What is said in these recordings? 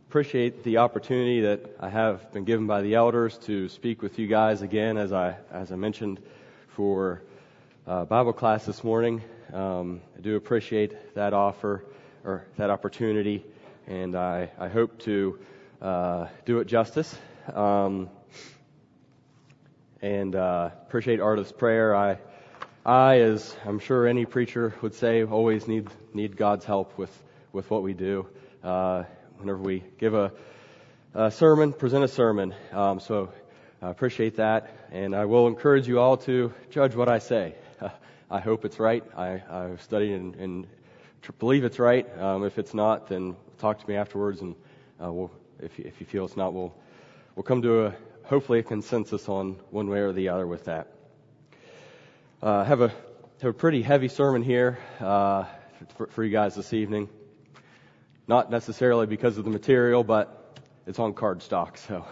appreciate the opportunity that I have been given by the elders to speak with you guys again, as I mentioned, for Bible class this morning. I do appreciate that offer or that opportunity, and I hope to do it justice. And appreciate Artist's prayer. I, as I'm sure any preacher would say, always need God's help with what we do. Whenever we give a sermon, present a sermon. So I appreciate that, and I will encourage you all to judge what I say. I hope it's right. I've studied and believe it's right. If it's not, then talk to me afterwards, and if you feel it's not, we'll come to hopefully a consensus on one way or the other with that. I have a pretty heavy sermon here for you guys this evening. Not necessarily because of the material, but it's on cardstock, so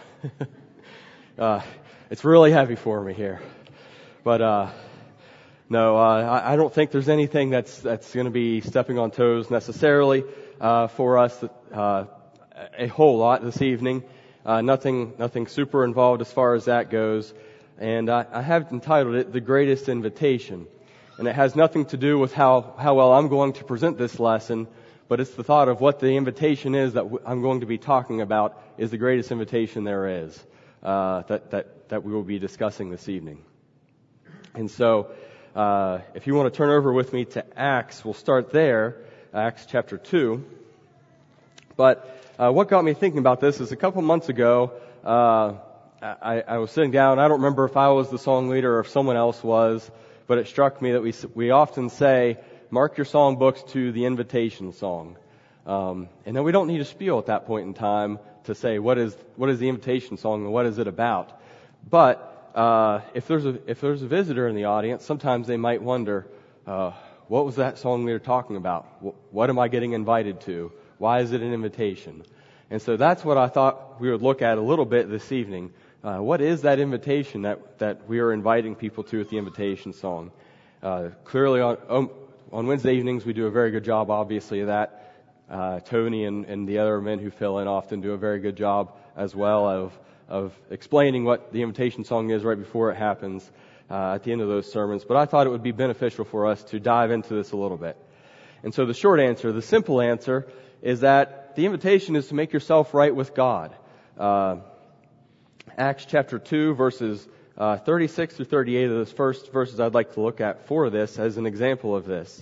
it's really heavy for me here. But no, I don't think there's anything that's going to be stepping on toes necessarily for us a whole lot this evening. Nothing super involved as far as that goes. And I have entitled it "The Greatest Invitation," and it has nothing to do with how well I'm going to present this lesson. But it's the thought of what the invitation is that I'm going to be talking about is the greatest invitation there is that we will be discussing this evening. And so, if you want to turn over with me to Acts, we'll start there, Acts chapter 2. But what got me thinking about this is a couple months ago, I was sitting down. I don't remember if I was the song leader or if someone else was, but it struck me that we often say, mark your song books to the invitation song. And then we don't need a spiel at that point in time to say what is the invitation song and what is it about. But if there's a visitor in the audience, sometimes they might wonder, what was that song leader talking about? What am I getting invited to? Why is it an invitation? And so that's what I thought we would look at a little bit this evening. What is that invitation that we are inviting people to with the invitation song? Clearly on Wednesday evenings, we do a very good job, obviously, of that. Tony and the other men who fill in often do a very good job as well of explaining what the invitation song is right before it happens at the end of those sermons. But I thought it would be beneficial for us to dive into this a little bit. And so the short answer, the simple answer, is that the invitation is to make yourself right with God. Acts chapter 2, verses 36 through 38 of those first verses I'd like to look at for this as an example of this.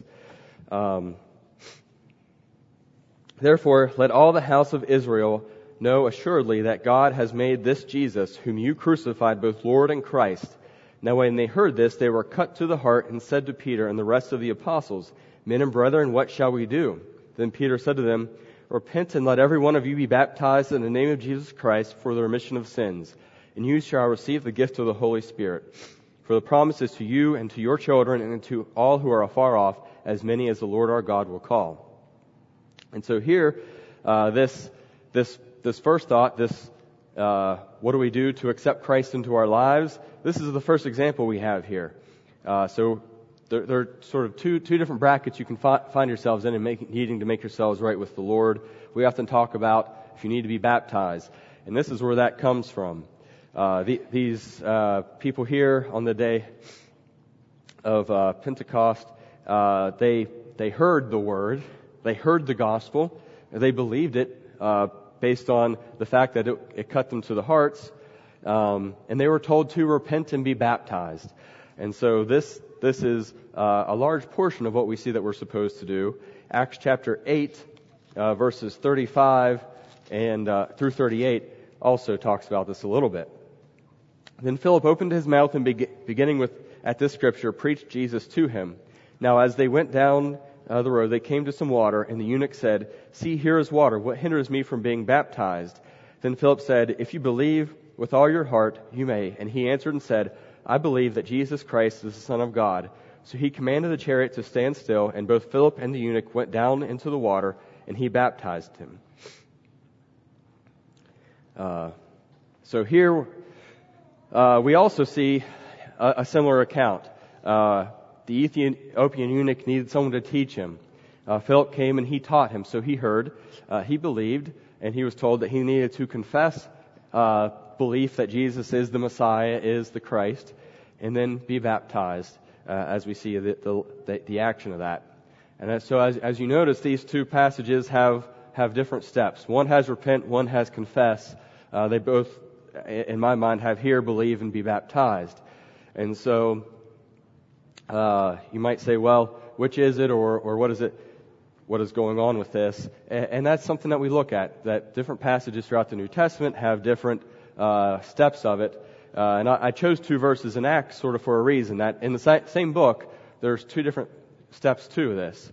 Therefore, let all the house of Israel know assuredly that God has made this Jesus, whom you crucified, both Lord and Christ. Now when they heard this, they were cut to the heart and said to Peter and the rest of the apostles, Men and brethren, what shall we do? Then Peter said to them, Repent and let every one of you be baptized in the name of Jesus Christ for the remission of sins, and you shall receive the gift of the Holy Spirit. For the promise is to you and to your children and to all who are afar off, as many as the Lord our God will call. And so here, this first thought, what do we do to accept Christ into our lives? This is the first example we have here. So there are sort of two different brackets you can find yourselves in and needing to make yourselves right with the Lord. We often talk about if you need to be baptized, and this is where that comes from. These people here on the day of Pentecost, they heard the word, they heard the gospel, they believed it based on the fact that it cut them to the hearts, and they were told to repent and be baptized. And so this is a large portion of what we see that we're supposed to do. Acts chapter 8, verses 35 and through 38 also talks about this a little bit. Then Philip opened his mouth and beginning at this scripture, preached Jesus to him. Now as they went down the road, they came to some water, and the eunuch said, See, here is water. What hinders me from being baptized? Then Philip said, If you believe with all your heart, you may. And he answered and said, I believe that Jesus Christ is the Son of God. So he commanded the chariot to stand still, and both Philip and the eunuch went down into the water, and he baptized him. So here we also see a similar account. The Ethiopian eunuch needed someone to teach him. Philip came and he taught him. So he heard, he believed, and he was told that he needed to confess belief that Jesus is the Messiah, is the Christ, and then be baptized, as we see the action of that. And so as you notice, these two passages have different steps. One has repent, one has confess. They both, in my mind, have here believe and be baptized. And so you might say, well, which is it, or what is it? What is going on with this? And that's something that we look at, that different passages throughout the New Testament have different steps of it. And I chose 2 verses in Acts sort of for a reason, that in the same book, there's 2 different steps to this.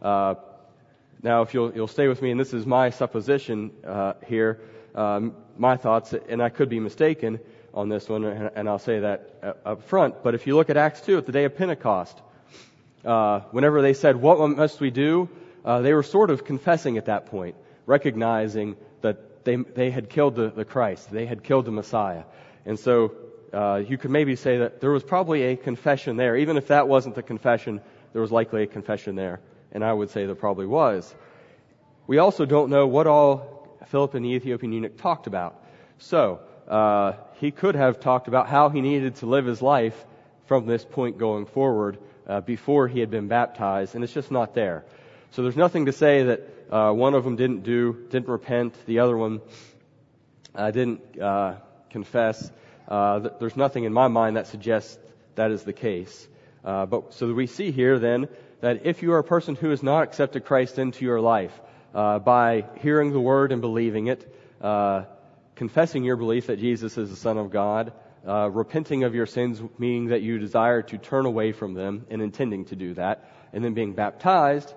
Now, if you'll stay with me, and this is my supposition here, my thoughts, and I could be mistaken on this one, and I'll say that up front, but if you look at Acts 2, at the day of Pentecost, whenever they said, what must we do? They were sort of confessing at that point, recognizing that they had killed the Christ, they had killed the Messiah. And so you could maybe say that there was probably a confession there. Even if that wasn't the confession, there was likely a confession there. And I would say there probably was. We also don't know what all Philip and the Ethiopian eunuch talked about. So he could have talked about how he needed to live his life from this point going forward before he had been baptized, and it's just not there. So there's nothing to say that one of them didn't repent, the other one didn't confess. There's nothing in my mind that suggests that is the case. But so we see here then that if you are a person who has not accepted Christ into your life by hearing the word and believing it, confessing your belief that Jesus is the Son of God, repenting of your sins, meaning that you desire to turn away from them and intending to do that, and then being baptized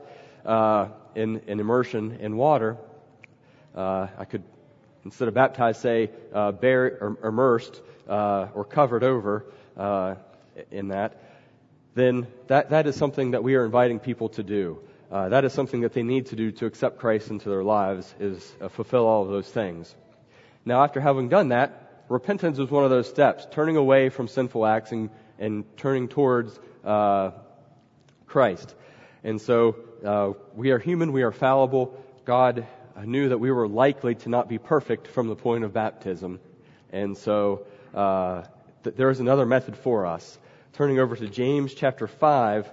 in immersion in water. I could, instead of baptized, say buried or immersed or covered over in that. Then that is something that we are inviting people to do. That is something that they need to do to accept Christ into their lives, is fulfill all of those things. Now, after having done that, repentance is one of those steps, turning away from sinful acts and turning towards Christ. And so we are human, we are fallible. God knew that we were likely to not be perfect from the point of baptism. And so there is another method for us. Turning over to James chapter 5,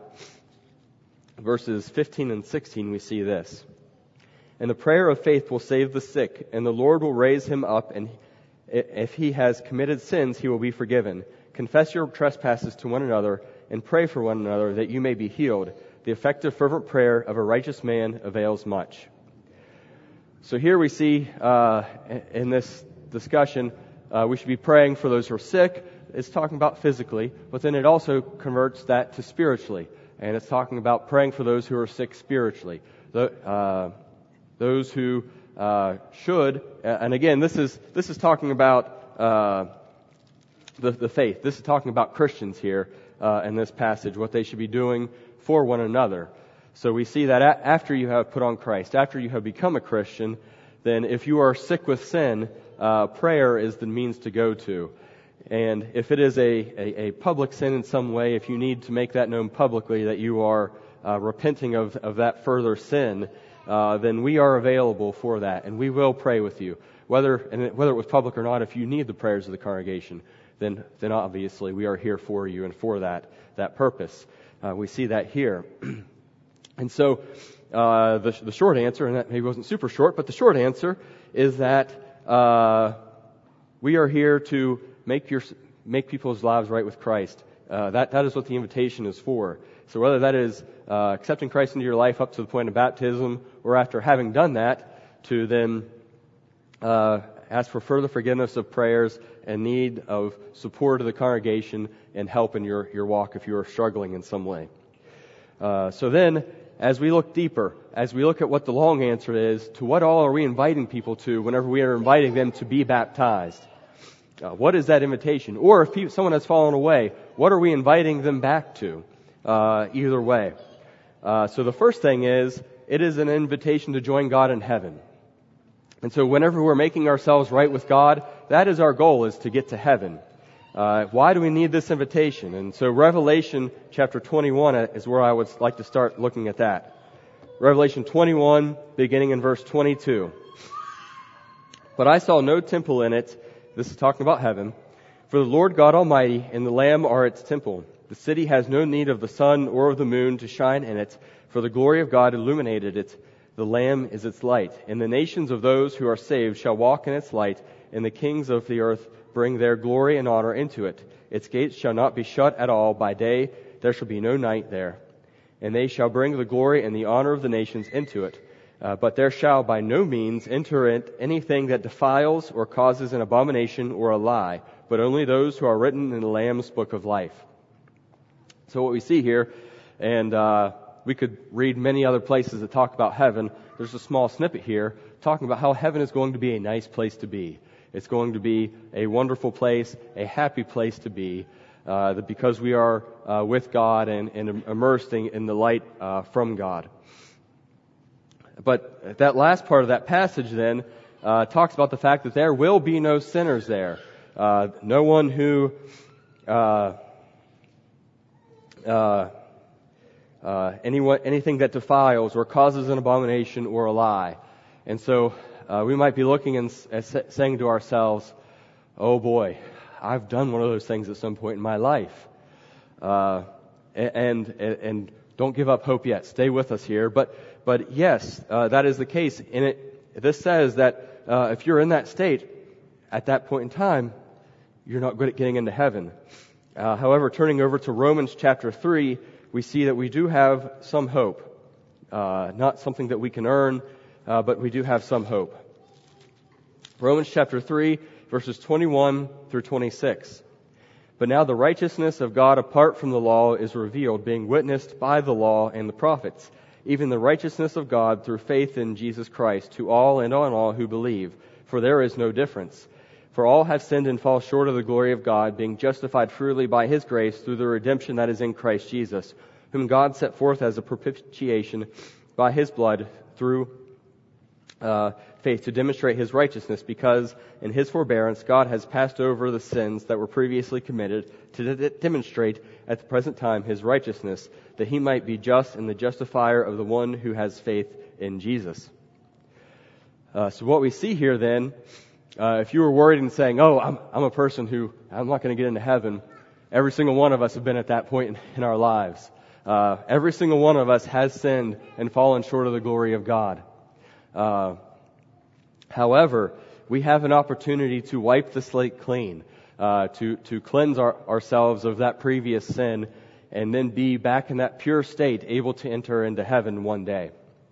verses 15 and 16, we see this. And the prayer of faith will save the sick, and the Lord will raise him up, and if he has committed sins, he will be forgiven. Confess your trespasses to one another, and pray for one another, that you may be healed. The effective fervent prayer of a righteous man avails much. So here we see in this discussion, we should be praying for those who are sick. It's talking about physically, but then it also converts that to spiritually. And it's talking about praying for those who are sick spiritually. Those who should, and again, this is talking about the faith. This is talking about Christians here in this passage, what they should be doing for one another. So we see that after you have put on Christ, after you have become a Christian, then if you are sick with sin, prayer is the means to go to. And if it is a public sin in some way, if you need to make that known publicly that you are repenting of that further sin, then we are available for that, and we will pray with you. Whether it was public or not, if you need the prayers of the congregation, then obviously we are here for you and for that purpose. We see that here. And so the short answer, and that maybe wasn't super short, but the short answer is that we are here to make people's lives right with Christ. That is what the invitation is for. So whether that is accepting Christ into your life up to the point of baptism, or after having done that, to then ask for further forgiveness of prayers and need of support of the congregation and help in your walk if you are struggling in some way. So then, as we look deeper, as we look at what the long answer is, to what all are we inviting people to whenever we are inviting them to be baptized? What is that invitation? Or if someone has fallen away, what are we inviting them back to? Either way. So the first thing is, it is an invitation to join God in heaven. And so whenever we're making ourselves right with God, that is our goal, is to get to heaven. Why do we need this invitation? And so Revelation chapter 21 is where I would like to start looking at that. Revelation 21, beginning in verse 22. But I saw no temple in it. This is talking about heaven. For the Lord God Almighty and the Lamb are its temple. The city has no need of the sun or of the moon to shine in it, for the glory of God illuminated it. The Lamb is its light. And the nations of those who are saved shall walk in its light, and the kings of the earth bring their glory and honor into it. Its gates shall not be shut at all by day. There shall be no night there. And they shall bring the glory and the honor of the nations into it. But there shall by no means enter it anything that defiles or causes an abomination or a lie, but only those who are written in the Lamb's book of life. So what we see here, and we could read many other places that talk about heaven. There's a small snippet here talking about how heaven is going to be a nice place to be. It's going to be a wonderful place, a happy place to be, because we are with God and immersed in the light from God. But that last part of that passage then talks about the fact that there will be no sinners there. No one who anything that defiles or causes an abomination or a lie. And so we might be looking and saying to ourselves, oh boy, I've done one of those things at some point in my life. And don't give up hope yet. Stay with us here. But yes, that is the case. And this says that if you're in that state at that point in time, you're not good at getting into heaven. However, turning over to Romans chapter 3, we see that we do have some hope. Not something that we can earn, but we do have some hope. Romans chapter 3, verses 21 through 26. But now the righteousness of God apart from the law is revealed, being witnessed by the law and the prophets, even the righteousness of God through faith in Jesus Christ, to all and on all who believe. For there is no difference. For all have sinned and fall short of the glory of God, being justified freely by His grace through the redemption that is in Christ Jesus, whom God set forth as a propitiation by His blood through faith to demonstrate His righteousness, because in His forbearance God has passed over the sins that were previously committed to demonstrate at the present time His righteousness, that He might be just and the justifier of the one who has faith in Jesus. So what we see here then, if you were worried and saying, oh, I'm a person who, I'm not going to get into heaven, every single one of us have been at that point in our lives. Every single one of us has sinned and fallen short of the glory of God. However, we have an opportunity to wipe the slate clean, to cleanse ourselves of that previous sin, and then be back in that pure state, able to enter into heaven one day.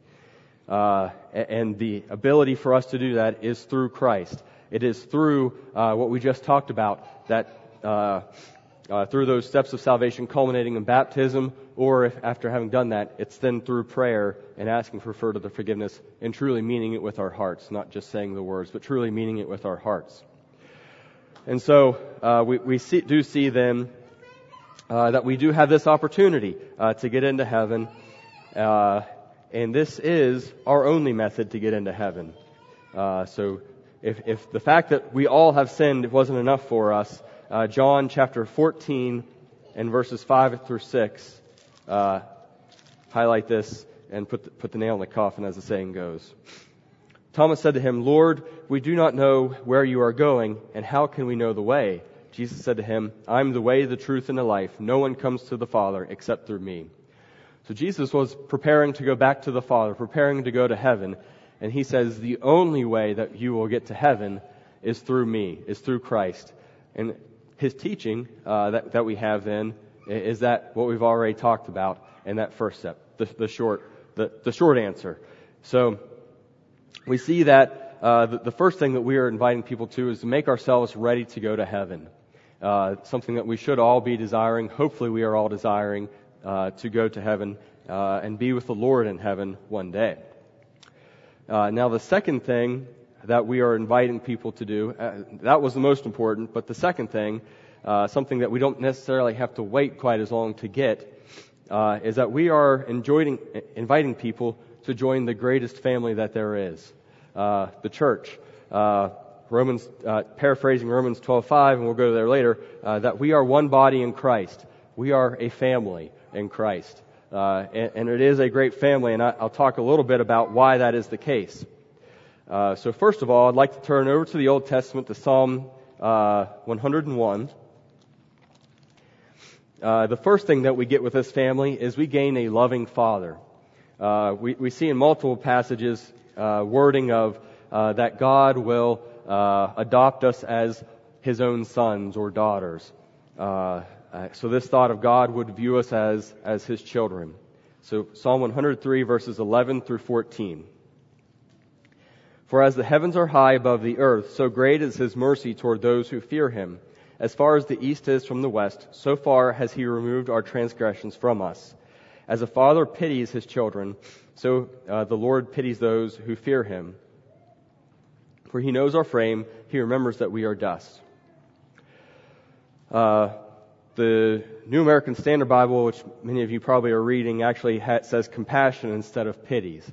And the ability for us to do that is through Christ. It is through what we just talked about, that through those steps of salvation culminating in baptism, or if after having done that, it's then through prayer and asking for further forgiveness and truly meaning it with our hearts, not just saying the words, but truly meaning it with our hearts. And so we do see then that we do have this opportunity to get into heaven, and this is our only method to get into heaven. So if the fact that we all have sinned wasn't enough for us, John chapter 14 and verses 5 through 6 highlight this and put the nail in the coffin, as the saying goes. Thomas said to him, Lord, we do not know where you are going, and how can we know the way? Jesus said to him, I'm the way, the truth, and the life. No one comes to the Father except through me. So Jesus was preparing to go back to the Father, preparing to go to heaven, and He says the only way that you will get to heaven is through me, is through Christ. And His teaching that we have then is that what we've already talked about in that first step, the short answer. So we see that the first thing that we are inviting people to is to make ourselves ready to go to heaven. Something that we should all be desiring. Hopefully we are all desiring to go to heaven and be with the Lord in heaven one day. Now the second thing that we are inviting people to do, that was the most important, but the second thing, something that we don't necessarily have to wait quite as long to get, is that we are inviting people to join the greatest family that there is, the church. Paraphrasing Romans 12:5, and we'll go there later, that we are one body in Christ. We are a family in Christ. And it is a great family, and I'll talk a little bit about why that is the case. So first of all, I'd like to turn over to the Old Testament to Psalm 101. The first thing that we get with this family is we gain a loving father. We see in multiple passages wording of that God will adopt us as His own sons or daughters. So this thought of God would view us as His children. So Psalm 103 verses 11 through 14. For as the heavens are high above the earth, so great is His mercy toward those who fear Him. As far as the east is from the west, so far has He removed our transgressions from us. As a father pities his children, so the Lord pities those who fear Him. For He knows our frame, He remembers that we are dust. The New American Standard Bible, which many of you probably are reading, actually says compassion instead of pities.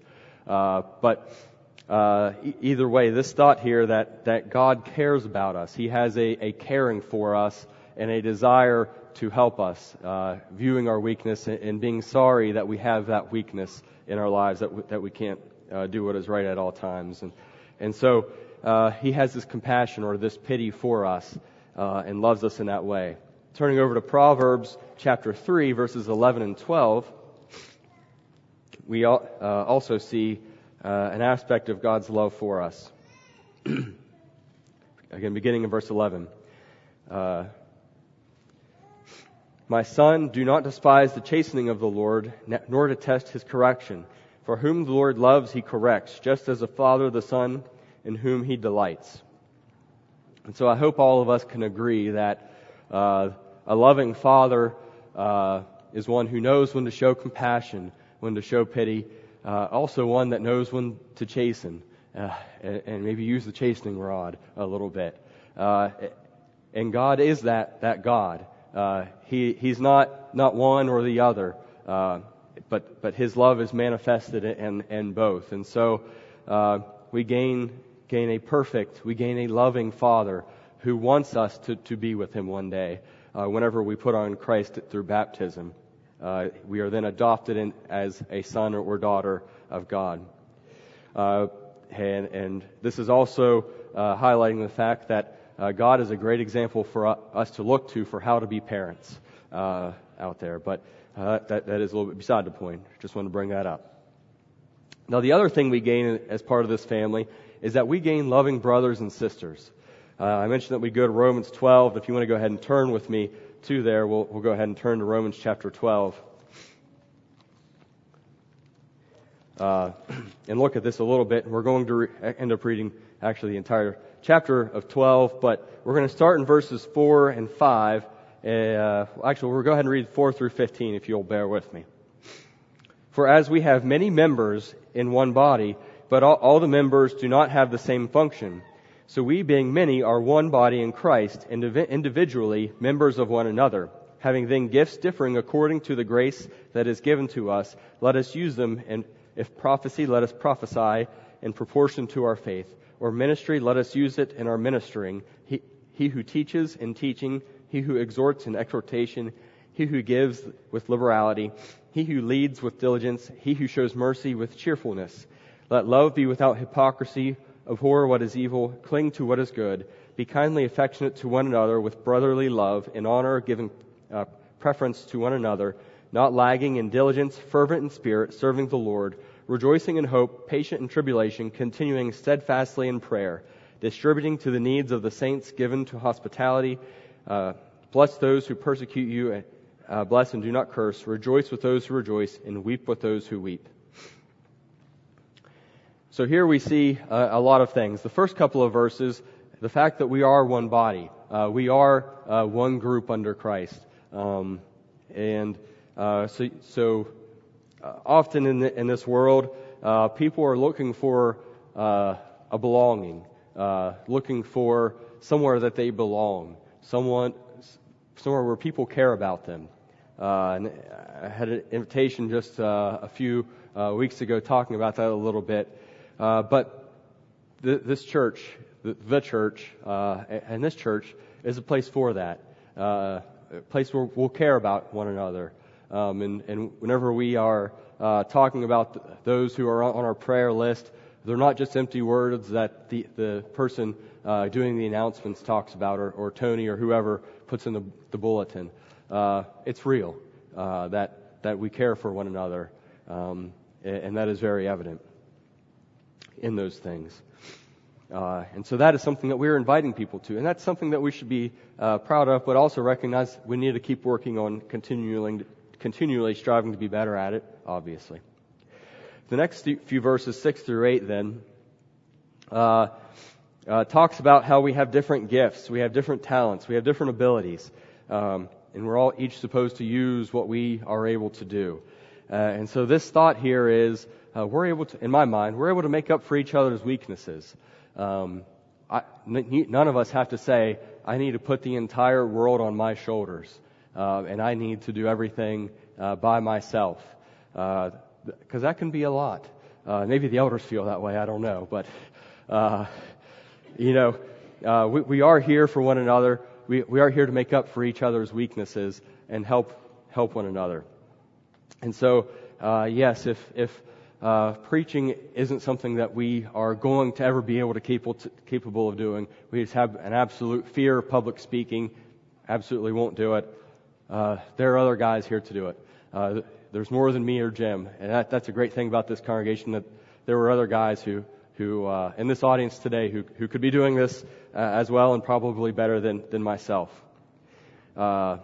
Either way, this thought here that God cares about us. He has a caring for us and a desire to help us, viewing our weakness and being sorry that we have that weakness in our lives, that we can't do what is right at all times. And so He has this compassion or this pity for us and loves us in that way. Turning over to Proverbs chapter 3, verses 11 and 12, we also see an aspect of God's love for us. Again, beginning in verse 11. My son, do not despise the chastening of the Lord, nor detest His correction. For whom the Lord loves, He corrects, just as a father the son in whom He delights. And so I hope all of us can agree that a loving father is one who knows when to show compassion, when to show pity, also one that knows when to chasten, and maybe use the chastening rod a little bit. And God is that God. He's not one or the other, but His love is manifested in both. And so we gain a loving Father who wants us to be with Him one day. Whenever we put on Christ through baptism, we are then adopted as a son or daughter of God. And this is also highlighting the fact that God is a great example for us to look to for how to be parents out there. But that is a little bit beside the point. Just want to bring that up. Now, the other thing we gain as part of this family is that we gain loving brothers and sisters. I mentioned that we go to Romans 12. If you want to go ahead and turn with me to there, we'll go ahead and turn to Romans chapter 12. And look at this a little bit. We're going to end up reading actually the entire chapter of 12, but we're going to start in verses 4 and 5. Actually, we'll go ahead and read 4 through 15 if you'll bear with me. For as we have many members in one body, but all the members do not have the same function. So we, being many, are one body in Christ, individually members of one another. Having then gifts differing according to the grace that is given to us, let us use them. And if prophecy, let us prophesy in proportion to our faith. Or ministry, let us use it in our ministering. He who teaches in teaching, he who exhorts in exhortation, he who gives with liberality, he who leads with diligence, he who shows mercy with cheerfulness. Let love be without hypocrisy. Abhor what is evil, cling to what is good, be kindly affectionate to one another with brotherly love, in honor, giving preference to one another, not lagging in diligence, fervent in spirit, serving the Lord, rejoicing in hope, patient in tribulation, continuing steadfastly in prayer, distributing to the needs of the saints, given to hospitality. Bless those who persecute you, bless and do not curse, rejoice with those who rejoice, and weep with those who weep. So here we see a lot of things. The first couple of verses, the fact that we are one body. We are one group under Christ. So often in this world, people are looking for a belonging, looking for somewhere that they belong, somewhere where people care about them. And I had an invitation just a few weeks ago talking about that a little bit. But this church, the church, and this church is a place for that. A place where we'll care about one another. And whenever we are talking about those who are on our prayer list, They're not just empty words that the person doing the announcements talks about, or Tony or whoever puts in the bulletin. It's real that we care for one another, and that is very evident in those things. And so that is something that we're inviting people to, and that's something that we should be proud of, but also recognize we need to keep working on continually striving to be better at it, obviously. The next few verses, 6 through 8, then, talks about how we have different gifts, we have different talents, we have different abilities, and we're all each supposed to use what we are able to do. And so this thought here is, we're able to, in my mind, we're able to make up for each other's weaknesses. None of us have to say, I need to put the entire world on my shoulders, and I need to do everything by myself. Because that can be a lot. Maybe the elders feel that way, I don't know. But, we are here for one another. We are here to make up for each other's weaknesses and help one another. And so, yes, if preaching isn't something that we are going to ever be able to capable of doing, we just have an absolute fear of public speaking, absolutely won't do it. There are other guys here to do it. There's more than me or Jim, and that's a great thing about this congregation, that there were other guys who in this audience today who could be doing this as well, and probably better than myself. And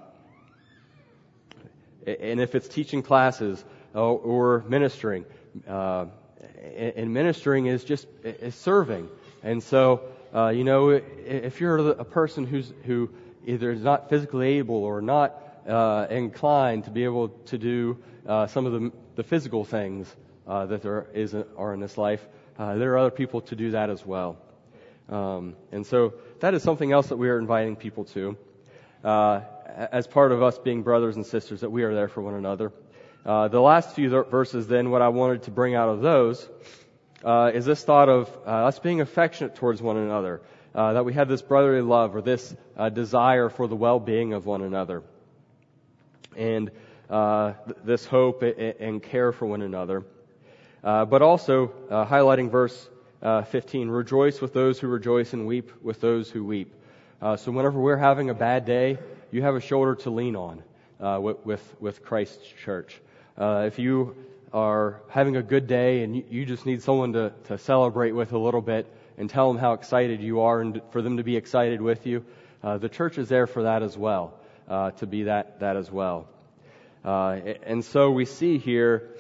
if it's teaching classes or ministering, and ministering is is serving, and so if you're a person who either is not physically able or not inclined to be able to do some of the physical things that are in this life, there are other people to do that as well. And so that is something else that we are inviting people to, as part of us being brothers and sisters, that we are there for one another. The last few verses then, what I wanted to bring out of those is this thought of us being affectionate towards one another, that we have this brotherly love, or this desire for the well-being of one another, and this hope and care for one another. But also highlighting verse 15, rejoice with those who rejoice and weep with those who weep. So whenever we're having a bad day, you have a shoulder to lean on with Christ's church. If you are having a good day and you just need someone to celebrate with a little bit and tell them how excited you are, and for them to be excited with you, the church is there for that as well, to be that as well. And so we see here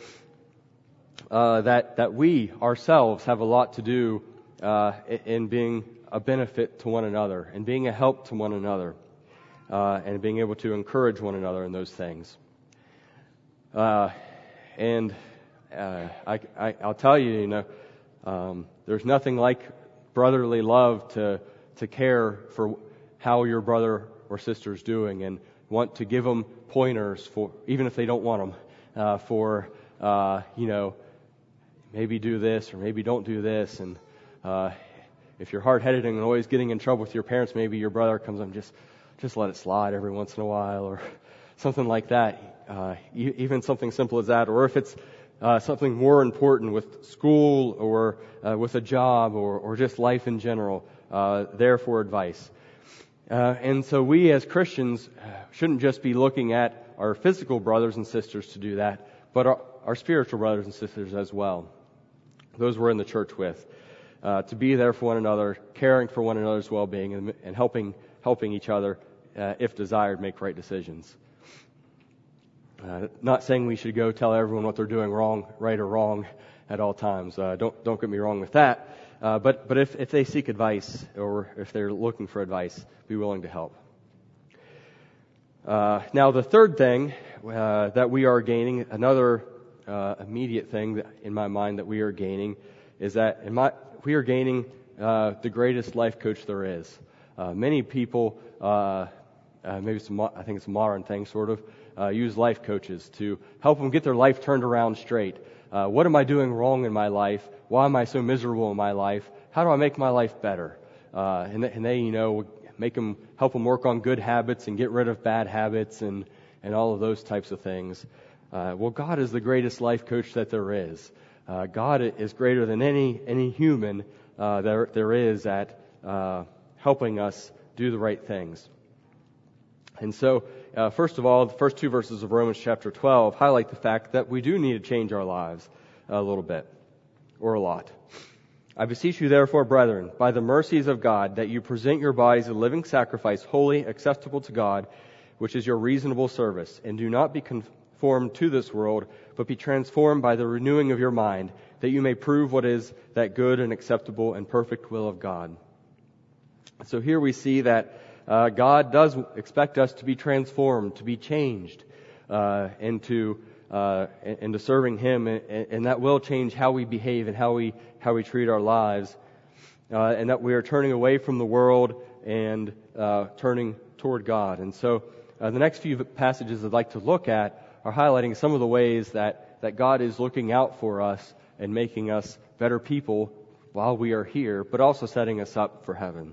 that we ourselves have a lot to do in being a benefit to one another, and being a help to one another, and being able to encourage one another in those things. And I'll tell you, there's nothing like brotherly love to care for how your brother or sister is doing, and want to give them pointers for, even if they don't want them, for maybe do this or maybe don't do this. And if you're hard-headed and always getting in trouble with your parents, maybe your brother comes and just let it slide every once in a while, or something like that. Even something simple as that. Or if it's something more important with school, or with a job, or just life in general, there for advice. And so we as Christians shouldn't just be looking at our physical brothers and sisters to do that, but our spiritual brothers and sisters as well. Those we're in the church with. To be there for one another, caring for one another's well-being, and helping each other, if desired, make right decisions. Not saying we should go tell everyone what they're doing wrong, right or wrong, at all times. Don't get me wrong with that. But if they seek advice, or if they're looking for advice, be willing to help. Now, the third thing that we are gaining, another immediate thing in my mind that we are gaining, is that we are gaining the greatest life coach there is. Many people, I think it's a modern thing, sort of, use life coaches to help them get their life turned around straight. What am I doing wrong in my life? Why am I so miserable in my life? How do I make my life better? And they help them work on good habits and get rid of bad habits and all of those types of things. Well, God is the greatest life coach that there is. God is greater than any human there is at helping us do the right things. And so, first of all, the first two verses of Romans chapter 12 highlight the fact that we do need to change our lives a little bit, or a lot. I beseech you, therefore, brethren, by the mercies of God, that you present your bodies a living sacrifice, holy, acceptable to God, which is your reasonable service. And do not be conformed to this world, but be transformed by the renewing of your mind, that you may prove what is that good and acceptable and perfect will of God. So here we see that God does expect us to be transformed, to be changed into serving Him, and that will change how we behave and how we treat our lives, and that we are turning away from the world and turning toward God. And so the next few passages I'd like to look at are highlighting some of the ways that God is looking out for us and making us better people while we are here, but also setting us up for heaven.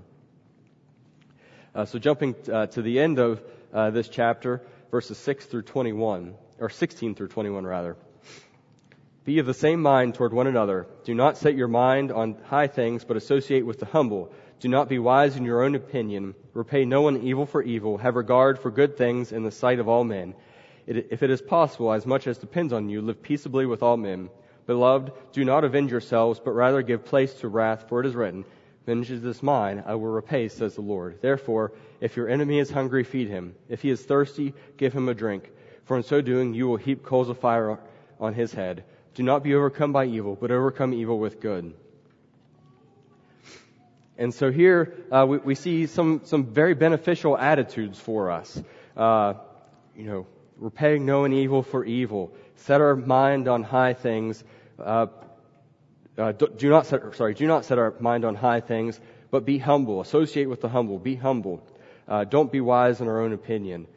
So jumping to the end of this chapter, verses 16 through 21 rather. Be of the same mind toward one another. Do not set your mind on high things, but associate with the humble. Do not be wise in your own opinion. Repay no one evil for evil. Have regard for good things in the sight of all men. If it is possible, as much as depends on you, live peaceably with all men. Beloved, do not avenge yourselves, but rather give place to wrath, for it is written, Vengeance is mine, I will repay, says the Lord. Therefore, if your enemy is hungry, feed him. If he is thirsty, give him a drink. For in so doing, you will heap coals of fire on his head. Do not be overcome by evil, but overcome evil with good. And so here we see some very beneficial attitudes for us. Repaying no one evil for evil. Set our mind on high things. Do not set our mind on high things, but be humble. Associate with the humble. Be humble. Don't be wise in our own opinion.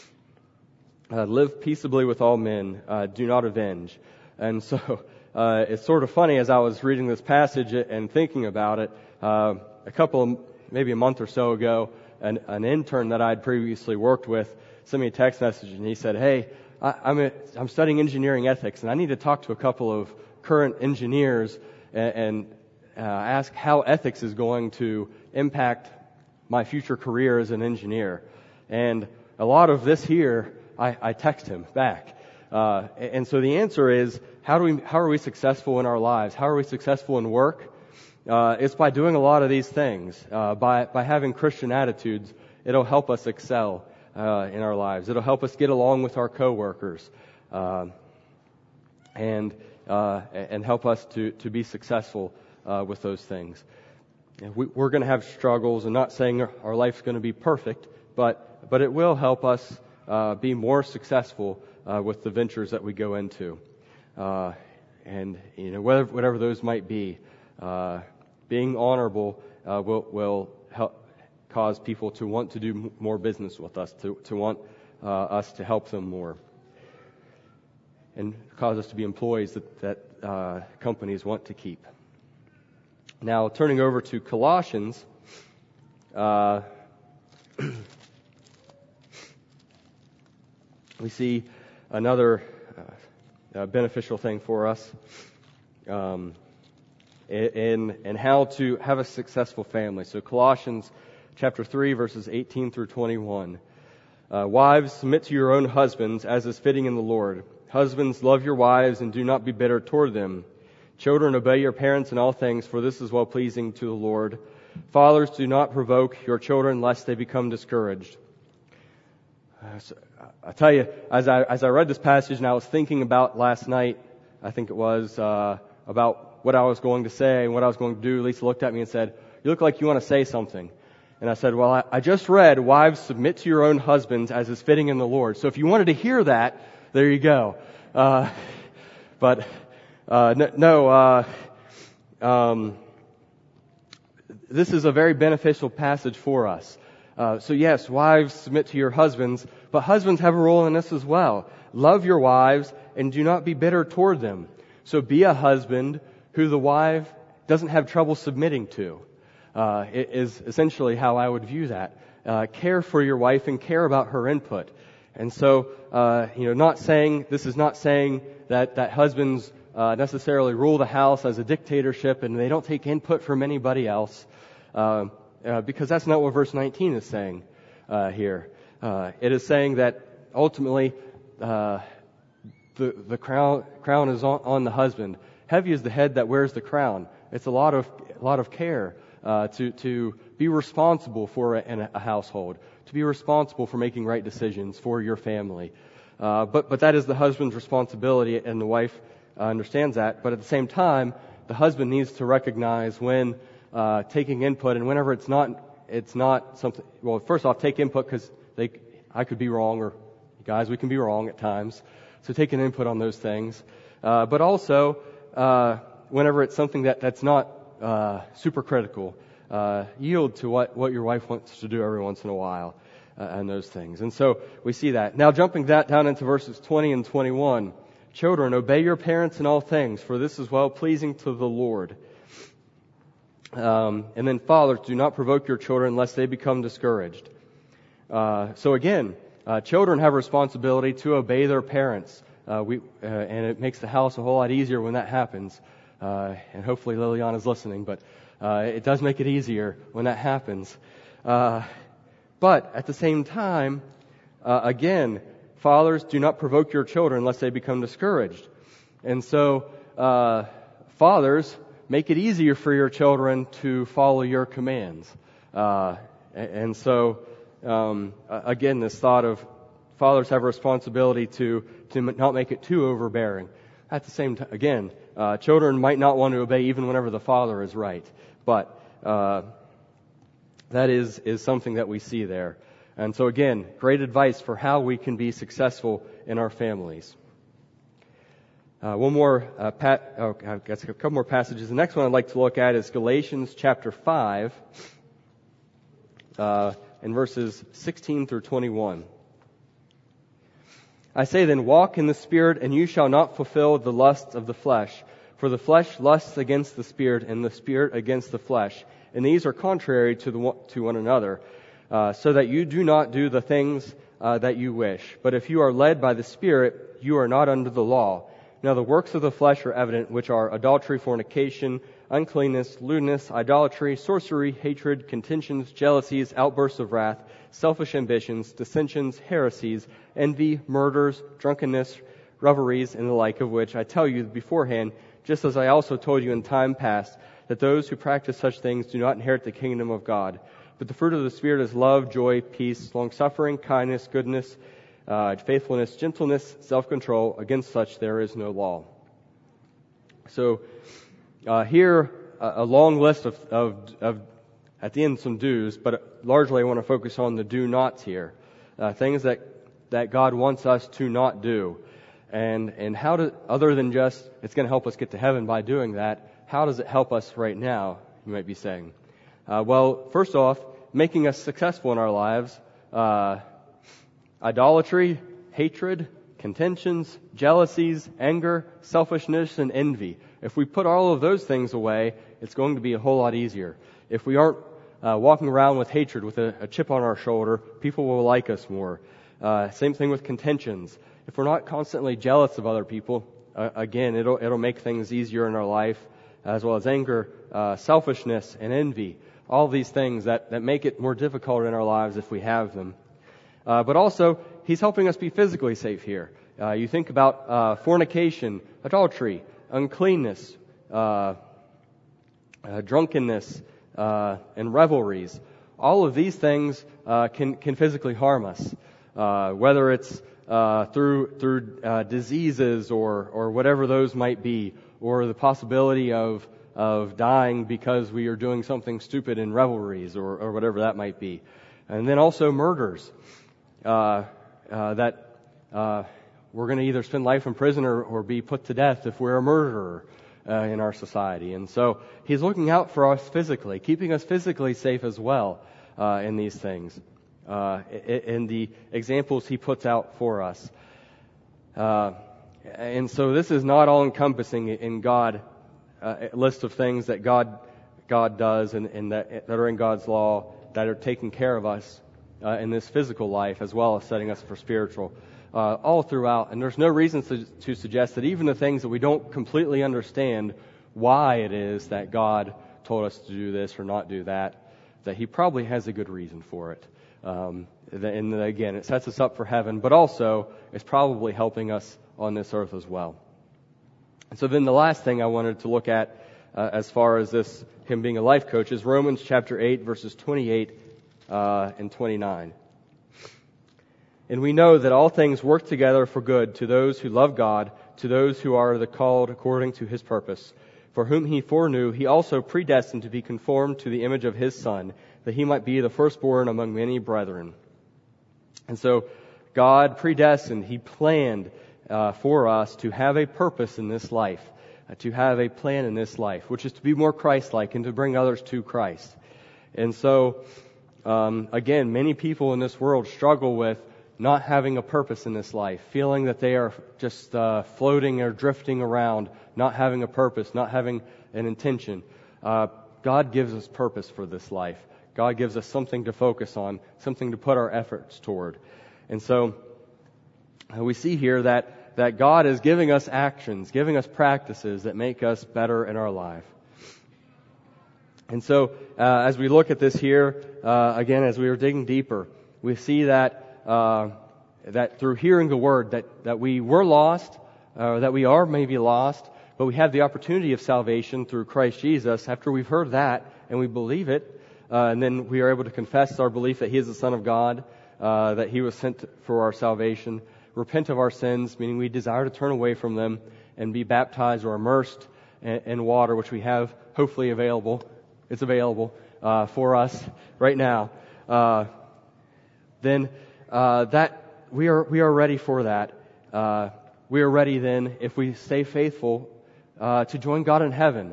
Live peaceably with all men. Do not avenge. And so it's sort of funny as I was reading this passage and thinking about it. Maybe a month or so ago, an intern that I'd previously worked with sent me a text message, and he said, "Hey, I'm studying engineering ethics, and I need to talk to a couple of current engineers and ask how ethics is going to impact my future career as an engineer." And a lot of this here, I text him back. And so the answer is, how are we successful in our lives? How are we successful in work? It's by doing a lot of these things. By having Christian attitudes, it'll help us excel in our lives. It'll help us get along with our coworkers, and help us to be successful with those things. And we're going to have struggles. I'm not saying our life's going to be perfect, but it will help us be more successful with the ventures that we go into, and whatever those might be. Being honorable will help cause people to want to do more business with us, to want us to help them more, and cause us to be employees that companies want to keep. Now, turning over to Colossians, we see another beneficial thing for us in how to have a successful family. So Colossians chapter 3, verses 18 through 21. Wives, submit to your own husbands as is fitting in the Lord. Husbands, love your wives and do not be bitter toward them. Children, obey your parents in all things, for this is well-pleasing to the Lord. Fathers, do not provoke your children, lest they become discouraged. I tell you, as I read this passage and I was thinking about last night, I think it was, about what I was going to say and what I was going to do, Lisa looked at me and said, "You look like you want to say something." And I said, "Well, I just read, wives, submit to your own husbands as is fitting in the Lord." So if you wanted to hear that, there you go. This is a very beneficial passage for us. So yes, wives, submit to your husbands, but husbands have a role in this as well. Love your wives and do not be bitter toward them. So be a husband who the wife doesn't have trouble submitting to. It is essentially how I would view that. Care for your wife and care about her input. And so, this is not saying that husbands necessarily rule the house as a dictatorship, and they don't take input from anybody else, because that's not what verse 19 is saying here. It is saying that ultimately the crown is on the husband. Heavy is the head that wears the crown. It's a lot of care to be responsible for a household, to be responsible for making right decisions for your family. But that is the husband's responsibility, and the wife understands that. But at the same time, the husband needs to recognize when taking input, and whenever it's not something. Well, first off, take input, because I could be wrong, or guys, we can be wrong at times. So take an input on those things. But also, whenever it's something that's not super critical, yield to what your wife wants to do every once in a while, and those things. And so we see that. Now, jumping that down into verses 20 and 21. Children, obey your parents in all things, for this is well pleasing to the Lord. And then fathers, do not provoke your children lest they become discouraged. So again, children have a responsibility to obey their parents. And it makes the house a whole lot easier when that happens. And hopefully Liliana's listening, but it does make it easier when that happens. But at the same time, again, fathers, do not provoke your children lest they become discouraged. And so, fathers, make it easier for your children to follow your commands. And so, again, this thought of fathers have a responsibility to not make it too overbearing. At the same time, again, children might not want to obey even whenever the father is right. But that is something that we see there. And so again, great advice for how we can be successful in our families. One more, I've got a couple more passages. The next one I'd like to look at is Galatians chapter 5, in verses 16 through 21. I say then, walk in the Spirit, and you shall not fulfill the lusts of the flesh. For the flesh lusts against the Spirit, and the Spirit against the flesh. And these are contrary to one another, so that you do not do the things that you wish. But if you are led by the Spirit, you are not under the law. Now the works of the flesh are evident, which are adultery, fornication, uncleanness, lewdness, idolatry, sorcery, hatred, contentions, jealousies, outbursts of wrath, selfish ambitions, dissensions, heresies, envy, murders, drunkenness, revelries, and the like, of which I tell you beforehand, just as I also told you in time past, that those who practice such things do not inherit the kingdom of God. But the fruit of the Spirit is love, joy, peace, long-suffering, kindness, goodness, faithfulness, gentleness, self-control. Against such there is no law. So here, a long list of at the end, some do's, but largely I want to focus on the do-nots here. Things that God wants us to not do. And how to, other than just, it's going to help us get to heaven by doing that, how does it help us right now, you might be saying? Well, first off, making us successful in our lives, idolatry, hatred, contentions, jealousies, anger, selfishness, and envy. If we put all of those things away, it's going to be a whole lot easier. If we aren't walking around with hatred, with a chip on our shoulder, people will like us more. Same thing with contentions. If we're not constantly jealous of other people, again, it'll make things easier in our life, as well as anger, selfishness, and envy. All these things that make it more difficult in our lives if we have them. But also, He's helping us be physically safe here. You think about fornication, adultery, uncleanness, drunkenness, and revelries. All of these things can physically harm us, whether it's through diseases or whatever those might be, or the possibility of dying because we are doing something stupid in revelries or whatever that might be. And then also murders, that we're going to either spend life in prison or be put to death if we're a murderer in our society. And so He's looking out for us physically, keeping us physically safe as well in these things, in the examples He puts out for us. And so this is not all-encompassing in God, a list of things that God does and that are in God's law that are taking care of us in this physical life, as well as setting us for spiritual. all throughout, and there's no reason to suggest that even the things that we don't completely understand why it is that God told us to do this or not do that He probably has a good reason for it. And again, it sets us up for heaven, but also it's probably helping us on this earth as well. And so then the last thing I wanted to look at as far as him being a life coach is Romans chapter 8, verses 28 and 29. And we know that all things work together for good to those who love God, to those who are the called according to His purpose. For whom He foreknew, He also predestined to be conformed to the image of His Son, that He might be the firstborn among many brethren. And so God predestined, He planned for us to have a purpose in this life, to have a plan in this life, which is to be more Christ-like and to bring others to Christ. And so, again, many people in this world struggle with not having a purpose in this life, feeling that they are just floating or drifting around, not having a purpose, not having an intention. God gives us purpose for this life. God gives us something to focus on, something to put our efforts toward. And so we see here that God is giving us actions, giving us practices that make us better in our life. And so as we look at this here, again, as we are digging deeper, we see that through hearing the Word that we were lost, that we are maybe lost, but we have the opportunity of salvation through Christ Jesus. After we've heard that and we believe it, and then we are able to confess our belief that He is the Son of God, that He was sent for our salvation, repent of our sins, meaning we desire to turn away from them and be baptized or immersed in water, which we have hopefully available. It's available for us right now. Then that we are ready for that. We are ready then, if we stay faithful, to join God in heaven.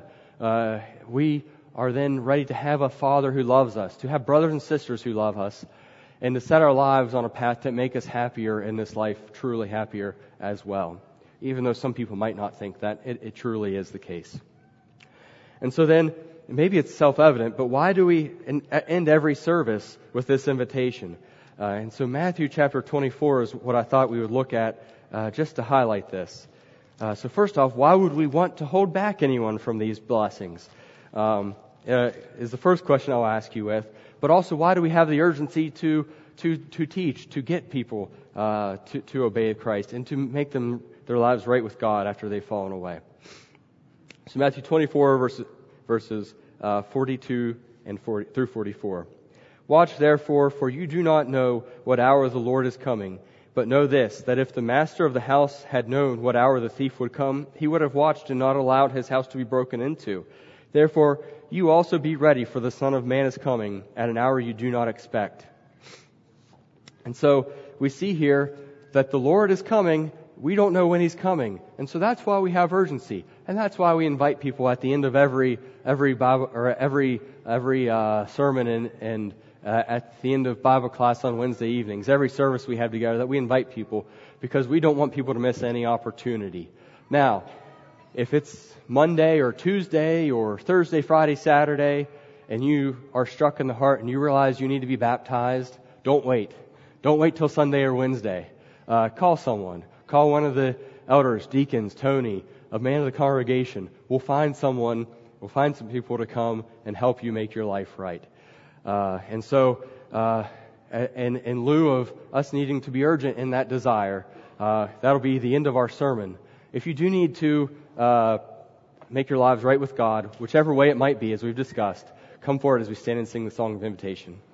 We are then ready to have a Father who loves us, to have brothers and sisters who love us, and to set our lives on a path that make us happier in this life, truly happier as well. Even though some people might not think that, it truly is the case. And so then, maybe it's self-evident, but why do we end every service with this invitation? And so Matthew chapter 24 is what I thought we would look at just to highlight this. So first off, why would we want to hold back anyone from these blessings? Is the first question I'll ask you with. But also, why do we have the urgency to teach, to get people to obey Christ and to make their lives right with God after they've fallen away? So Matthew 24 verses 42 and 40 through 44. Watch therefore, for you do not know what hour the Lord is coming. But know this, that if the master of the house had known what hour the thief would come, he would have watched and not allowed his house to be broken into. Therefore, you also be ready, for the Son of Man is coming at an hour you do not expect. And so we see here that the Lord is coming. We don't know when He's coming. And so that's why we have urgency. And that's why we invite people at the end of every Bible or every sermon and at the end of Bible class on Wednesday evenings, every service we have together, that we invite people because we don't want people to miss any opportunity. Now, if it's Monday or Tuesday or Thursday, Friday, Saturday, and you are struck in the heart and you realize you need to be baptized, don't wait. Don't wait till Sunday or Wednesday. Call someone. Call one of the elders, deacons, Tony, a man of the congregation. We'll find someone, we'll find some people to come and help you make your life right. And so, in lieu of us needing to be urgent in that desire, that'll be the end of our sermon. If you do need to make your lives right with God, whichever way it might be, as we've discussed, come forward as we stand and sing the song of invitation.